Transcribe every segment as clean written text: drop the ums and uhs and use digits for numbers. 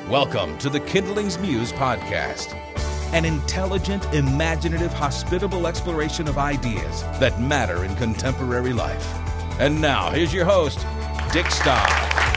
Welcome to the Kindling's Muse podcast, an intelligent, imaginative, hospitable exploration of ideas that matter in contemporary life. And now, here's your host, Dick Staub.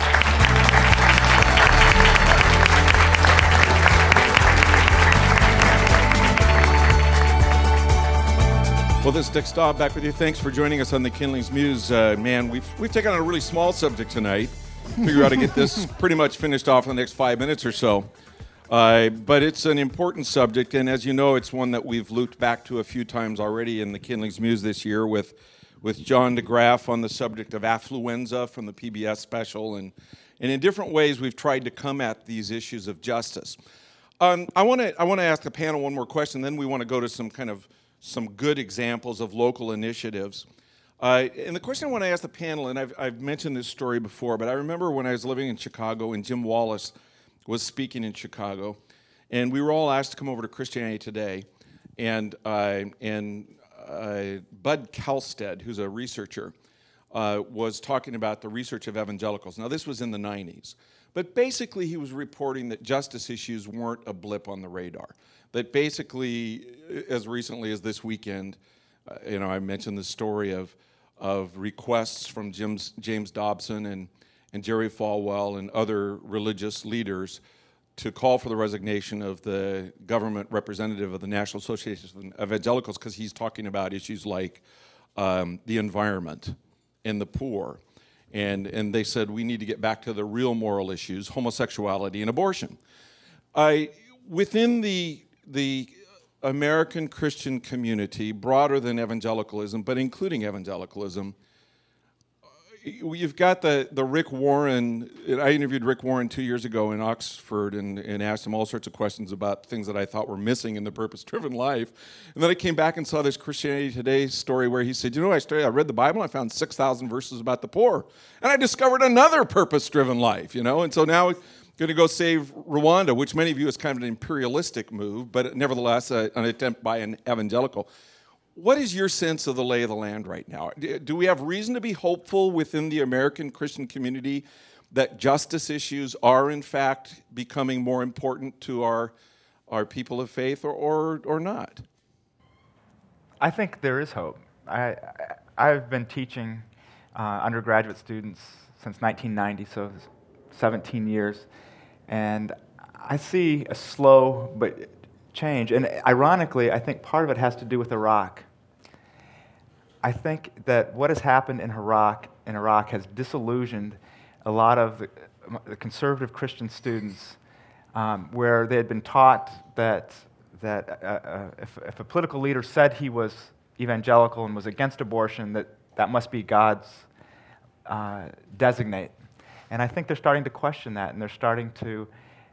Well, this is Dick Staub back with you. Thanks for joining us on the Kindling's Muse. Man, we've taken on a really small subject tonight. Figure out to get this pretty much finished off in the next 5 minutes or so. But it's an important subject, and as you know, it's one that we've looped back to a few times already in the Kindling's Muse this year with John DeGraff on the subject of affluenza from the PBS special, and in different ways we've tried to come at these issues of justice. I want to ask the panel one more question, then we want to go to some good examples of local initiatives. And the question I want to ask the panel, and I've mentioned this story before, but I remember when I was living in Chicago and Jim Wallace was speaking in Chicago, and we were all asked to come over to Christianity Today, and Bud Kalstead, who's a researcher, was talking about the research of evangelicals. Now, this was in the 90s, but basically he was reporting that justice issues weren't a blip on the radar, that basically, as recently as this weekend, I mentioned the story of requests from James Dobson and Jerry Falwell and other religious leaders to call for the resignation of the government representative of the National Association of Evangelicals because he's talking about issues like the environment and the poor. And they said, we need to get back to the real moral issues, homosexuality and abortion. Within the American Christian community, broader than evangelicalism, but including evangelicalism, you've got the Rick Warren. I interviewed Rick Warren 2 years ago in Oxford and asked him all sorts of questions about things that I thought were missing in the purpose-driven life. And then I came back and saw this Christianity Today story where he said, I read the Bible and I found 6,000 verses about the poor. And I discovered another purpose-driven life, And so now going to go save Rwanda, which many view as kind of an imperialistic move, but nevertheless an attempt by an evangelical. What is your sense of the lay of the land right now? Do we have reason to be hopeful within the American Christian community that justice issues are in fact becoming more important to our people of faith or not? I think there is hope. I've been teaching undergraduate students since 1990, so 17 years. And I see a slow but change. And ironically, I think part of it has to do with Iraq. I think that what has happened in Iraq has disillusioned a lot of the conservative Christian students, where they had been taught that if a political leader said he was evangelical and was against abortion, that must be God's designate. And I think they're starting to question that, and they're starting to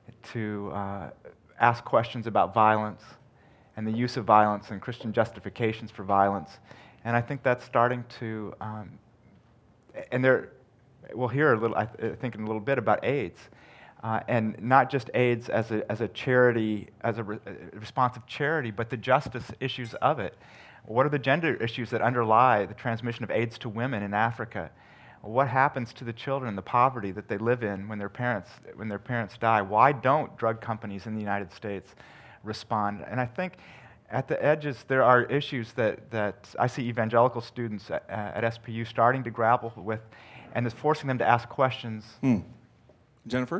ask questions about violence and the use of violence and Christian justifications for violence. And I think that's starting to, we'll hear a little, I think in a little bit about AIDS, and not just AIDS as a charity, as a responsive charity, but the justice issues of it. What are the gender issues that underlie the transmission of AIDS to women in Africa? What happens to the children, the poverty that they live in when their parents die? Why don't drug companies in the United States respond? And I think at the edges there are issues that I see evangelical students at SPU starting to grapple with, and it's forcing them to ask questions. Jennifer?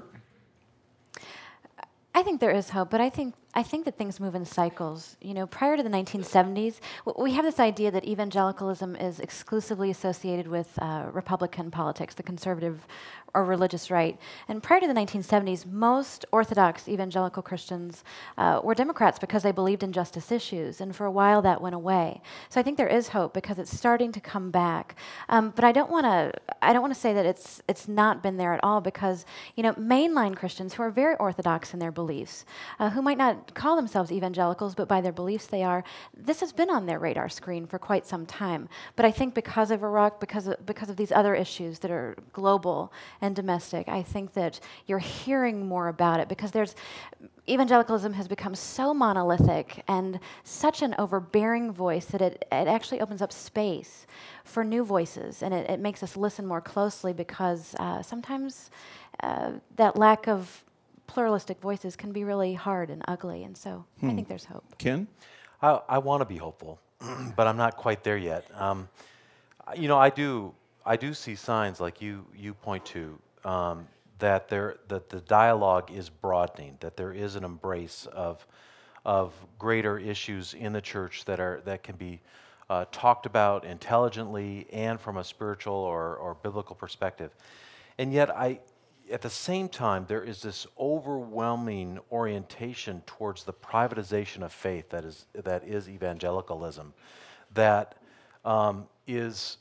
I think there is hope, but I think that things move in cycles. Prior to the 1970s, we have this idea that evangelicalism is exclusively associated with Republican politics, the conservative or religious right. And prior to the 1970s, most Orthodox evangelical Christians were Democrats because they believed in justice issues, and for a while that went away. So I think there is hope because it's starting to come back. But I don't want to say that it's not been there at all, because mainline Christians who are very Orthodox in their beliefs, who might not call themselves evangelicals, but by their beliefs they are, this has been on their radar screen for quite some time. But I think because of Iraq, because of these other issues that are global and domestic, I think that you're hearing more about it, because evangelicalism has become so monolithic and such an overbearing voice that it actually opens up space for new voices, and it makes us listen more closely, because sometimes that lack of pluralistic voices can be really hard and ugly, and so I think there's hope. Ken? I want to be hopeful, but I'm not quite there yet. I do see signs like you point to, that the dialogue is broadening, that there is an embrace of greater issues in the church that can be talked about intelligently and from a spiritual or biblical perspective. And yet at the same time, there is this overwhelming orientation towards the privatization of faith that is evangelicalism, that is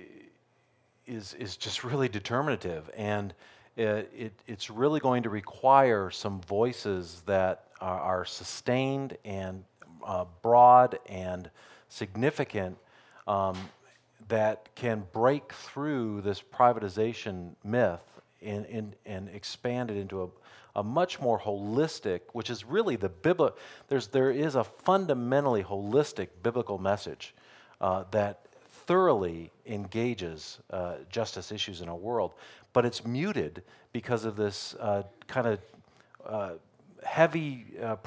just really determinative, and it's really going to require some voices that are sustained and broad and significant, that can break through this privatization myth and expand it into a much more holistic, which is really there is a fundamentally holistic biblical message that thoroughly engages justice issues in our world, but it's muted because of this kind of heavy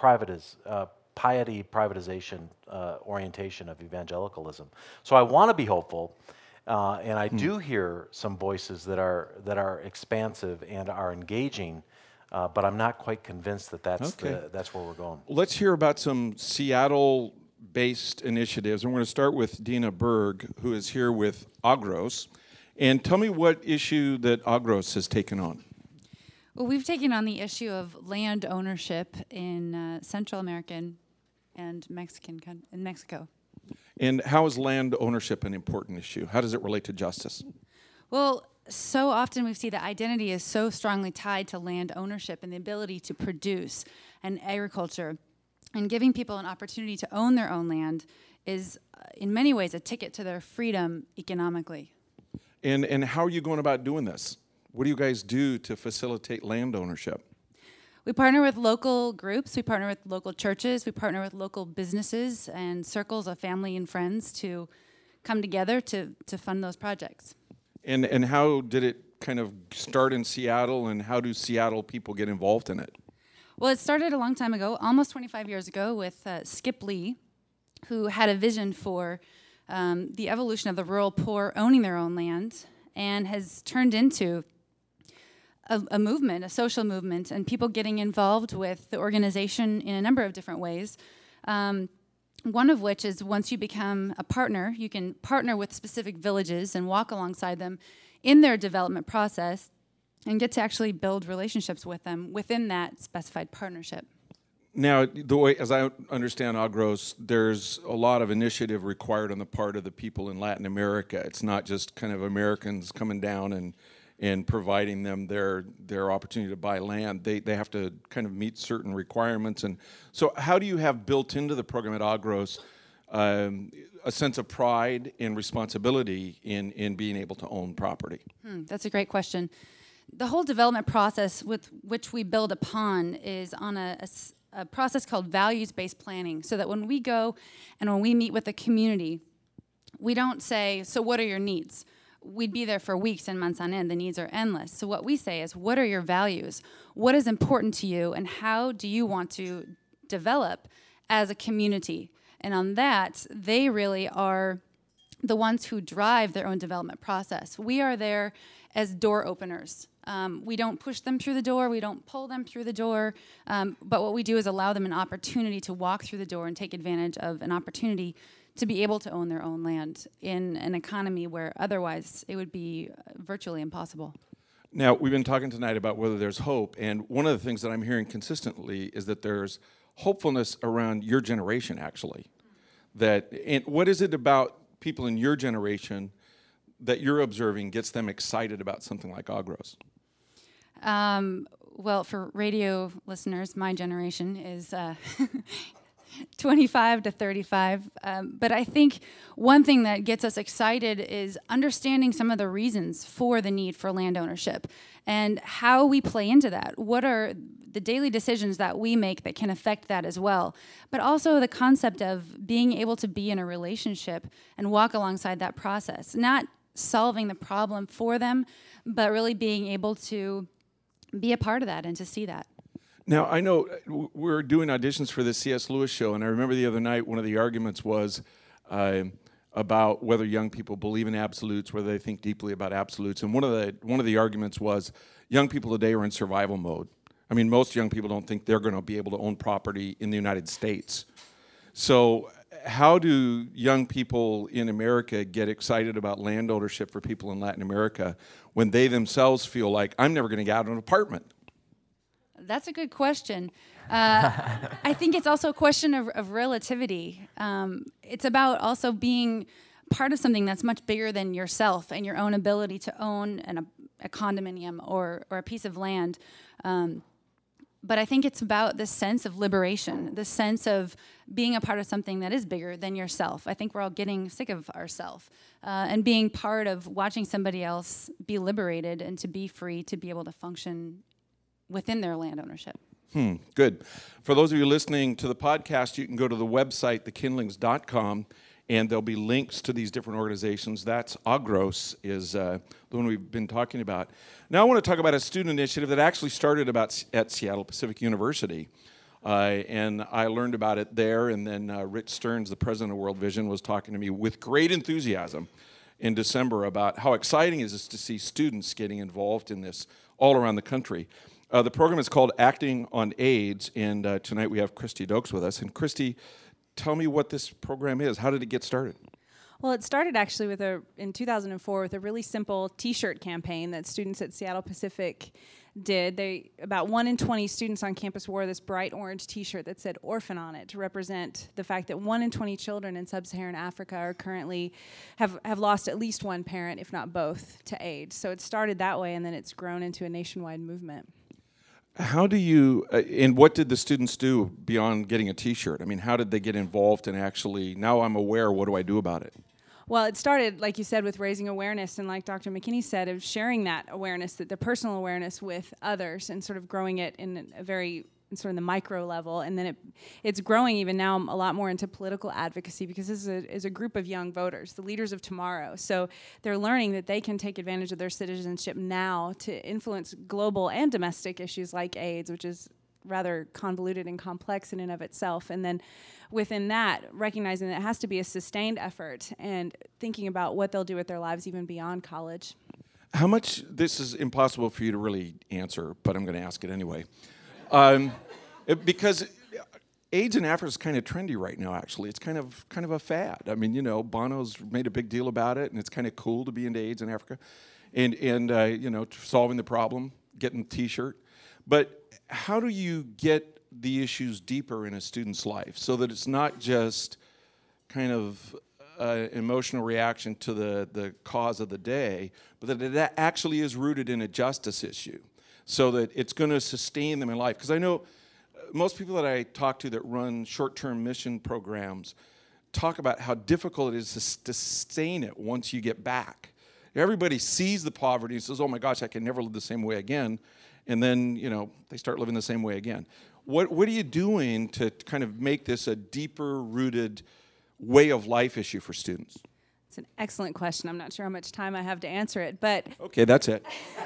piety privatization orientation of evangelicalism. So I want to be hopeful, and I do hear some voices that are expansive and are engaging, but I'm not quite convinced that that's where we're going. Let's hear about some Seattle-based initiatives. And we're going to start with Dina Berg, who is here with Agros. And tell me what issue that Agros has taken on. Well, we've taken on the issue of land ownership in Central American and Mexico. And how is land ownership an important issue? How does it relate to justice? Well, so often we see that identity is so strongly tied to land ownership and the ability to produce and agriculture. And giving people an opportunity to own their own land is, in many ways, a ticket to their freedom economically. And how are you going about doing this? What do you guys do to facilitate land ownership? We partner with local groups, we partner with local churches, we partner with local businesses and circles of family and friends to come together to fund those projects. And how did it kind of start in Seattle, and how do Seattle people get involved in it? Well, it started a long time ago, almost 25 years ago, with Skip Lee, who had a vision for the evolution of the rural poor owning their own land, and has turned into a movement, a social movement, and people getting involved with the organization in a number of different ways. One of which is, once you become a partner, you can partner with specific villages and walk alongside them in their development process and get to actually build relationships with them within that specified partnership. Now, the way, as I understand Agros, there's a lot of initiative required on the part of the people in Latin America. It's not just kind of Americans coming down and providing them their opportunity to buy land. They have to kind of meet certain requirements. And so how do you have built into the program at Agros a sense of pride and responsibility in being able to own property? That's a great question. The whole development process with which we build upon is on a process called values-based planning, so that when we go and when we meet with the community, we don't say, so what are your needs? We'd be there for weeks and months on end. The needs are endless. So what we say is, what are your values? What is important to you, and how do you want to develop as a community? And on that, they really are the ones who drive their own development process. We are there as door openers. We don't push them through the door. We don't pull them through the door. But what we do is allow them an opportunity to walk through the door and take advantage of an opportunity to be able to own their own land in an economy where otherwise it would be virtually impossible. Now, we've been talking tonight about whether there's hope, and one of the things that I'm hearing consistently is that there's hopefulness around your generation, actually. And what is it about people in your generation that you're observing gets them excited about something like Agros? Well, for radio listeners, my generation is 25 to 35. But I think one thing that gets us excited is understanding some of the reasons for the need for land ownership and how we play into that. What are the daily decisions that we make that can affect that as well? But also the concept of being able to be in a relationship and walk alongside that process, not solving the problem for them, but really being able to be a part of that and to see that. Now, I know we're doing auditions for the C.S. Lewis show, and I remember the other night one of the arguments was about whether young people believe in absolutes, whether they think deeply about absolutes. And one of the arguments was young people today are in survival mode. I mean, most young people don't think they're going to be able to own property in the United States. So how do young people in America get excited about land ownership for people in Latin America when they themselves feel like, I'm never going to get out of an apartment? That's a good question. I think it's also a question of relativity. It's about also being part of something that's much bigger than yourself and your own ability to own a condominium or a piece of land. But I think it's about this sense of liberation, the sense of being a part of something that is bigger than yourself. I think we're all getting sick of ourselves and being part of watching somebody else be liberated and to be free to be able to function within their land ownership. Good. For those of you listening to the podcast, you can go to the website, thekindlings.com, and there'll be links to these different organizations. That's AGROS is the one we've been talking about. Now I want to talk about a student initiative that actually started at Seattle Pacific University. And I learned about it there, and then Rich Stearns, the president of World Vision, was talking to me with great enthusiasm in December about how exciting it is to see students getting involved in this all around the country. The program is called Acting on AIDS, and tonight we have Christy Dokes with us. And Christy, tell me what this program is. How did it get started? Well, it started actually in 2004 with a really simple T-shirt campaign that students at Seattle Pacific did. About 1 in 20 students on campus wore this bright orange T-shirt that said orphan on it to represent the fact that 1 in 20 children in sub-Saharan Africa are currently have lost at least one parent, if not both, to AIDS. So it started that way, and then it's grown into a nationwide movement. How do you, and what did the students do beyond getting a T-shirt? I mean, how did they get involved and actually, now I'm aware, what do I do about it? Well, it started, like you said, with raising awareness, and like Dr. McKinney said, of sharing that awareness, the personal awareness with others, and sort of growing it in a very sort of the micro level, and then it's growing even now a lot more into political advocacy, because this is a group of young voters, the leaders of tomorrow. So they're learning that they can take advantage of their citizenship now to influence global and domestic issues like AIDS, which is rather convoluted and complex in and of itself. And then within that, recognizing that it has to be a sustained effort and thinking about what they'll do with their lives even beyond college. How much, this is impossible for you to really answer, but I'm going to ask it anyway. Because AIDS in Africa is kind of trendy right now, actually. It's kind of a fad. I mean, you know, Bono's made a big deal about it, and it's kind of cool to be into AIDS in Africa. And you know, solving the problem, getting a T-shirt. But how do you get the issues deeper in a student's life so that it's not just kind of emotional reaction to the cause of the day, but that it actually is rooted in a justice issue, so that it's going to sustain them in life? Because I know most people that I talk to that run short-term mission programs talk about how difficult it is to sustain it once you get back. Everybody sees the poverty and says, oh my gosh, I can never live the same way again. And then, you know, they start living the same way again. What are you doing to kind of make this a deeper-rooted way of life issue for students? It's an excellent question. I'm not sure how much time I have to answer it, but... Okay, that's it.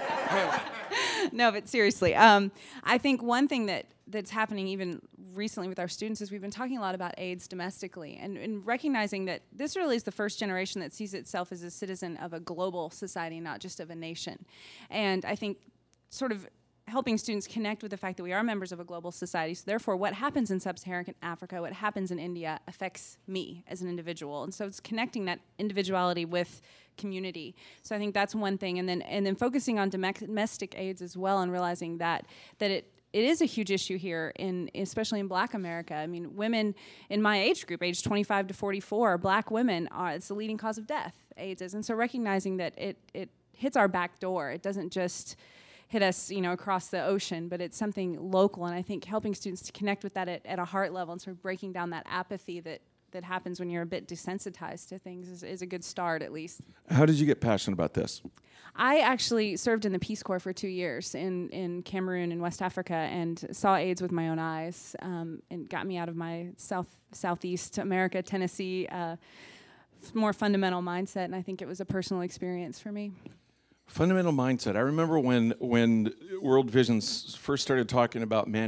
No, but seriously, I think one thing that's happening even recently with our students is we've been talking a lot about AIDS domestically, and recognizing that this really is the first generation that sees itself as a citizen of a global society, not just of a nation. And I think sort of helping students connect with the fact that we are members of a global society, so therefore what happens in sub-Saharan Africa, what happens in India affects me as an individual. And so it's connecting that individuality with community. So I think that's one thing, and then focusing on domestic AIDS as well, and realizing that it is a huge issue here, especially in Black America. I mean, women in my age group, age 25 to 44, Black women, it's the leading cause of death, AIDS is. And so recognizing that it hits our back door. It doesn't just hit us, you know, across the ocean, but it's something local. And I think helping students to connect with that at a heart level and sort of breaking down that apathy that happens when you're a bit desensitized to things is a good start, at least. How did you get passionate about this? I actually served in the Peace Corps for 2 years in Cameroon in West Africa, and saw AIDS with my own eyes, and got me out of my Southeast America, Tennessee, more fundamental mindset, and I think it was a personal experience for me. Fundamental mindset. I remember when World Vision first started talking about manic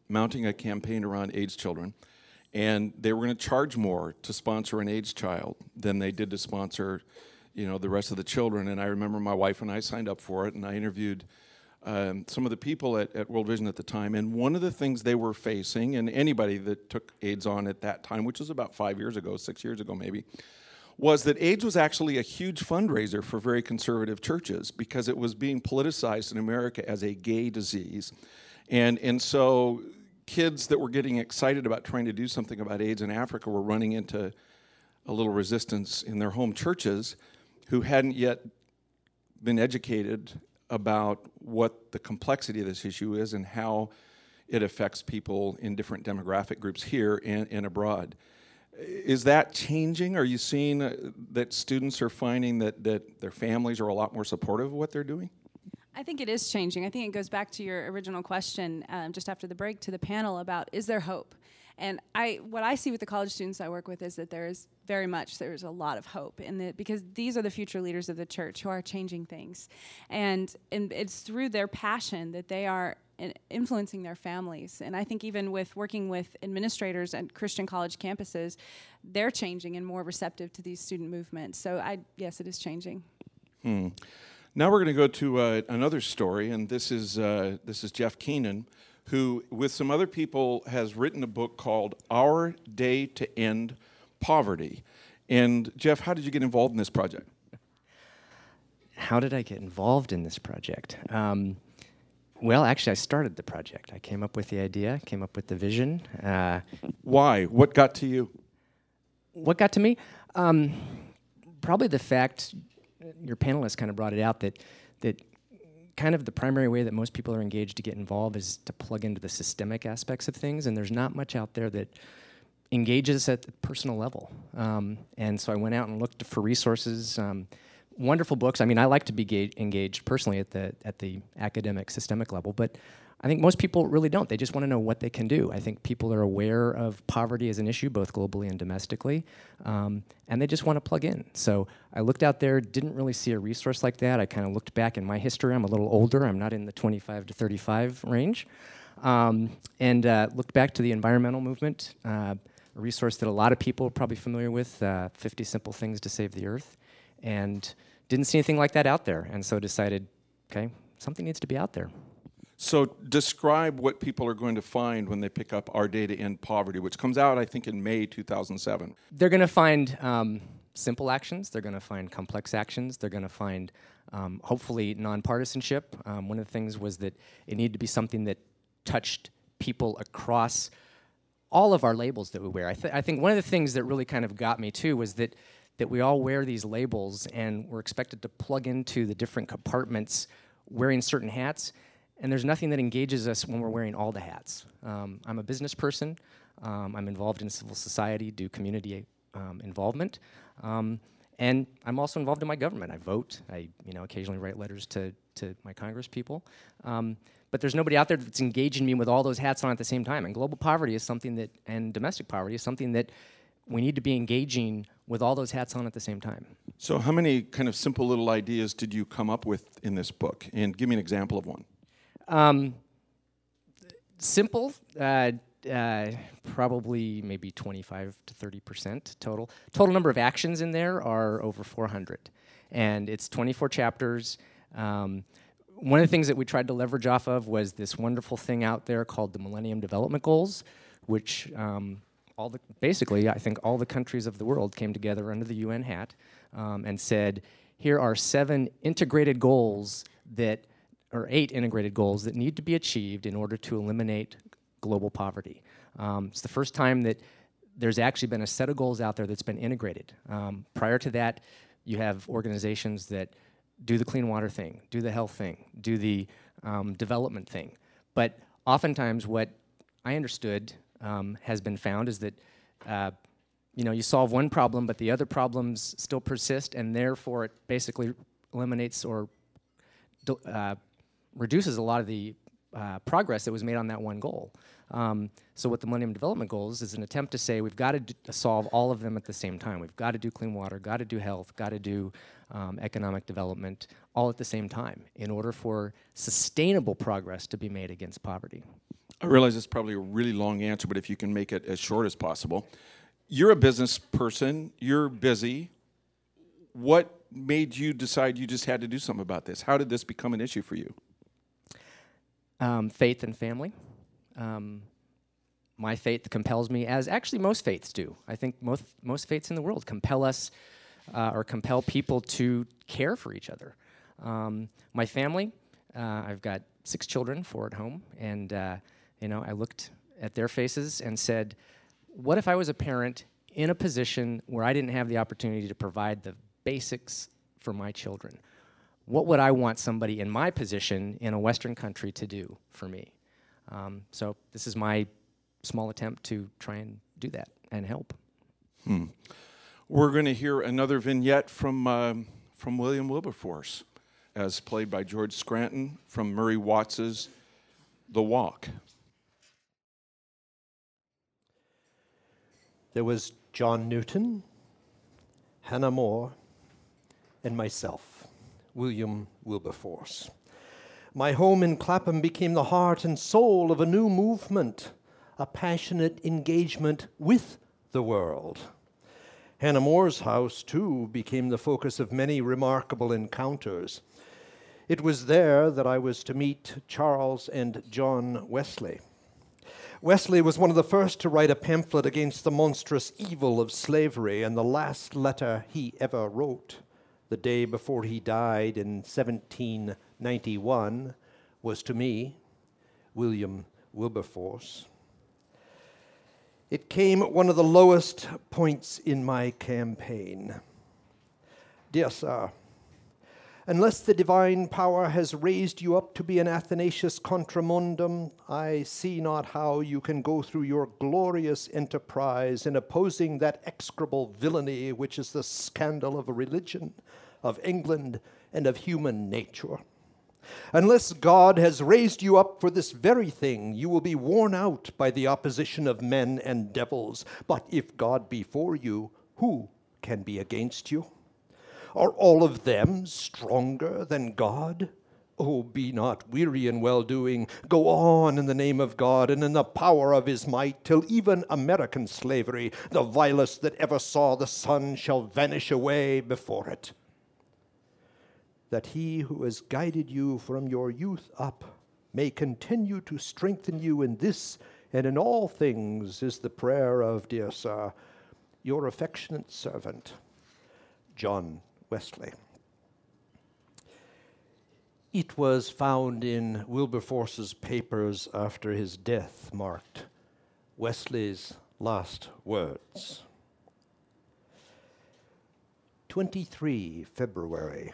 mounting a campaign around AIDS children, and they were going to charge more to sponsor an AIDS child than they did to sponsor, the rest of the children. And I remember my wife and I signed up for it, and I interviewed some of the people at World Vision at the time. And one of the things they were facing, and anybody that took AIDS on at that time, which was about 6 years ago maybe, was that AIDS was actually a huge fundraiser for very conservative churches because it was being politicized in America as a gay disease. And so kids that were getting excited about trying to do something about AIDS in Africa were running into a little resistance in their home churches who hadn't yet been educated about what the complexity of this issue is and how it affects people in different demographic groups here and abroad. Is that changing? Are you seeing that students are finding that their families are a lot more supportive of what they're doing? I think it is changing. I think it goes back to your original question just after the break to the panel about, is there hope? And what I see with the college students I work with is that there's a lot of hope in that, because these are the future leaders of the church who are changing things. And it's through their passion that they are influencing their families. And I think even with working with administrators at Christian college campuses, they're changing and more receptive to these student movements. So yes, it is changing. Now we're going to go to another story, and this is Jeff Keenan, who, with some other people, has written a book called Our Day to End Poverty. And Jeff, how did you get involved in this project? How did I get involved in this project? Well, actually, I started the project. I came up with the idea, came up with the vision. Why? What got to you? What got to me? Probably the fact, your panelists kind of brought it out, that kind of the primary way that most people are engaged to get involved is to plug into the systemic aspects of things, and there's not much out there that engages at the personal level. And so I went out and looked for resources, wonderful books. I mean, I like to be engaged personally at the academic, systemic level, but I think most people really don't. They just want to know what they can do. I think people are aware of poverty as an issue, both globally and domestically, and they just want to plug in. So I looked out there, didn't really see a resource like that. I kind of looked back in my history. I'm a little older. I'm not in the 25 to 35 range. And looked back to the environmental movement, a resource that a lot of people are probably familiar with, 50 Simple Things to Save the Earth, and didn't see anything like that out there. And so decided, okay, something needs to be out there. So describe what people are going to find when they pick up Our Day to End Poverty, which comes out, I think, in May 2007. They're going to find simple actions. They're going to find complex actions. They're going to find, hopefully, nonpartisanship. One of the things was that it needed to be something that touched people across all of our labels that we wear. I think one of the things that really kind of got me, too, was that we all wear these labels, and we're expected to plug into the different compartments wearing certain hats. And there's nothing that engages us when we're wearing all the hats. I'm a business person. I'm involved in civil society, do community involvement. And I'm also involved in my government. I vote. I occasionally write letters to my Congress people. But there's nobody out there that's engaging me with all those hats on at the same time. And global poverty is something that, and domestic poverty is something that we need to be engaging with all those hats on at the same time. So how many kind of simple little ideas did you come up with in this book? And give me an example of one. Simple, probably maybe 25 to 30% total. Total number of actions in there are over 400. And it's 24 chapters. One of the things that we tried to leverage off of was this wonderful thing out there called the Millennium Development Goals, which basically, I think all the countries of the world came together under the UN hat and said, here are 7 integrated goals or 8 integrated goals that need to be achieved in order to eliminate global poverty. It's the first time that there's actually been a set of goals out there that's been integrated. Prior to that, you have organizations that do the clean water thing, do the health thing, do the development thing. But oftentimes what I understood has been found is that you solve one problem, but the other problems still persist, and therefore it basically eliminates or reduces a lot of the progress that was made on that one goal. So what the Millennium Development Goals is an attempt to say we've got to solve all of them at the same time. We've got to do clean water, got to do health, got to do economic development all at the same time in order for sustainable progress to be made against poverty. I realize it's probably a really long answer, but if you can make it as short as possible. You're a business person. You're busy. What made you decide you just had to do something about this? How did this become an issue for you? Faith and family. My faith compels me, as actually most faiths do. I think most faiths in the world compel us or compel people to care for each other. My family, I've got 6 children, 4 at home, and I looked at their faces and said, what if I was a parent in a position where I didn't have the opportunity to provide the basics for my children? What would I want somebody in my position in a Western country to do for me? So this is my small attempt to try and do that and help. We're going to hear another vignette from William Wilberforce, as played by George Scranton, from Murray Watts's The Walk. There was John Newton, Hannah More, and myself, William Wilberforce. My home in Clapham became the heart and soul of a new movement, a passionate engagement with the world. Hannah More's house, too, became the focus of many remarkable encounters. It was there that I was to meet Charles and John Wesley. Wesley was one of the first to write a pamphlet against the monstrous evil of slavery, and the last letter he ever wrote, the day before he died in 1791, was to me, William Wilberforce. It came at one of the lowest points in my campaign. Dear Sir, unless the divine power has raised you up to be an Athanasius contra mundum, I see not how you can go through your glorious enterprise in opposing that execrable villainy which is the scandal of a religion, of England, and of human nature. Unless God has raised you up for this very thing, you will be worn out by the opposition of men and devils. But if God be for you, who can be against you? Are all of them stronger than God? Oh, be not weary in well-doing. Go on in the name of God and in the power of his might, till even American slavery, the vilest that ever saw the sun, shall vanish away before it. That he who has guided you from your youth up may continue to strengthen you in this and in all things is the prayer of, dear sir, your affectionate servant, John Wesley. It was found in Wilberforce's papers after his death, marked Wesley's last words. 23 February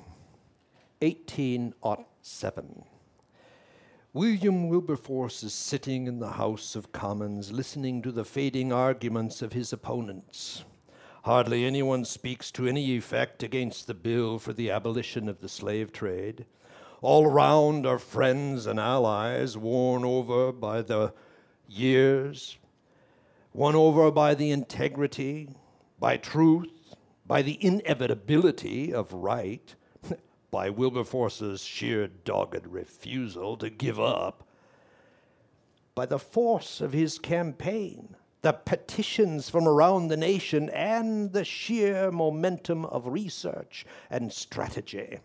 1807. William Wilberforce is sitting in the House of Commons listening to the fading arguments of his opponents. Hardly anyone speaks to any effect against the bill for the abolition of the slave trade. All around are friends and allies worn over by the years, won over by the integrity, by truth, by the inevitability of right, by Wilberforce's sheer dogged refusal to give up, by the force of his campaign, the petitions from around the nation, and the sheer momentum of research and strategy.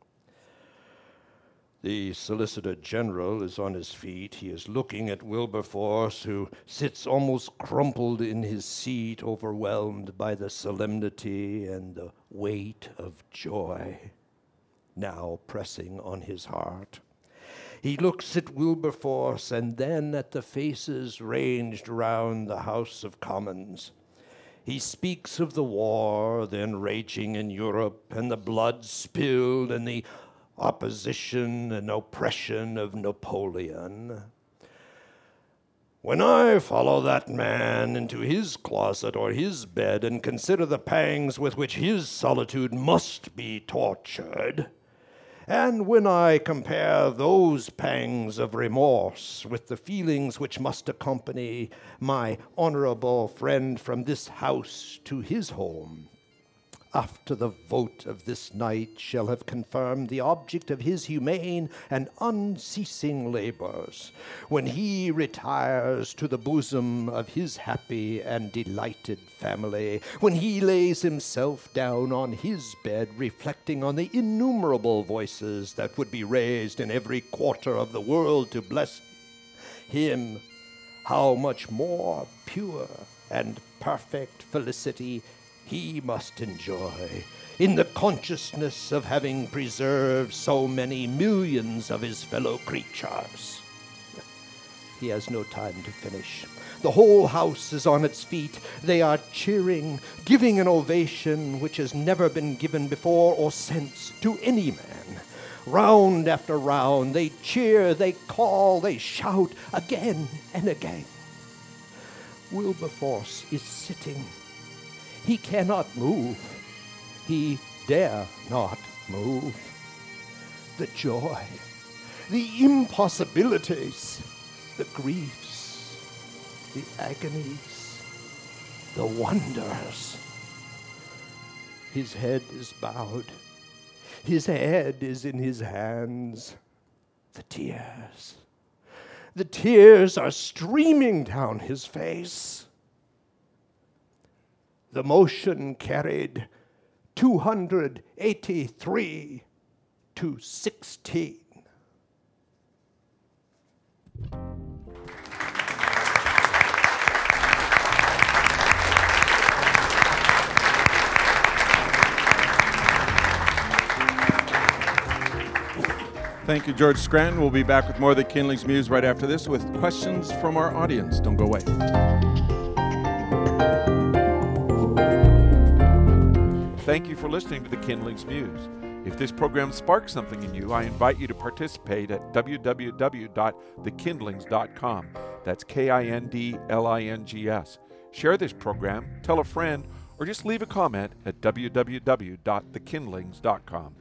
The Solicitor General is on his feet. He is looking at Wilberforce, who sits almost crumpled in his seat, overwhelmed by the solemnity and the weight of joy now pressing on his heart. He looks at Wilberforce and then at the faces ranged round the House of Commons. He speaks of the war then raging in Europe and the blood spilled and the opposition and oppression of Napoleon. When I follow that man into his closet or his bed and consider the pangs with which his solitude must be tortured, and when I compare those pangs of remorse with the feelings which must accompany my honorable friend from this house to his home, after the vote of this night shall have confirmed the object of his humane and unceasing labors, when he retires to the bosom of his happy and delighted family, when he lays himself down on his bed, reflecting on the innumerable voices that would be raised in every quarter of the world to bless him, how much more pure and perfect felicity he must enjoy in the consciousness of having preserved so many millions of his fellow creatures. He has no time to finish. The whole house is on its feet. They are cheering, giving an ovation which has never been given before or since to any man. Round after round, they cheer, they call, they shout again and again. Wilberforce is sitting. He cannot move. He dare not move. The joy, the impossibilities, the griefs, the agonies, the wonders. His head is bowed. His head is in his hands. The tears are streaming down his face. The motion carried 283 to 16. Thank you, George Scranton. We'll be back with more of the Kindling's Muse right after this with questions from our audience. Don't go away. Thank you for listening to the Kindling's Muse. If this program sparks something in you, I invite you to participate at www.thekindlings.com. That's KINDLINGS. Share this program, tell a friend, or just leave a comment at www.thekindlings.com.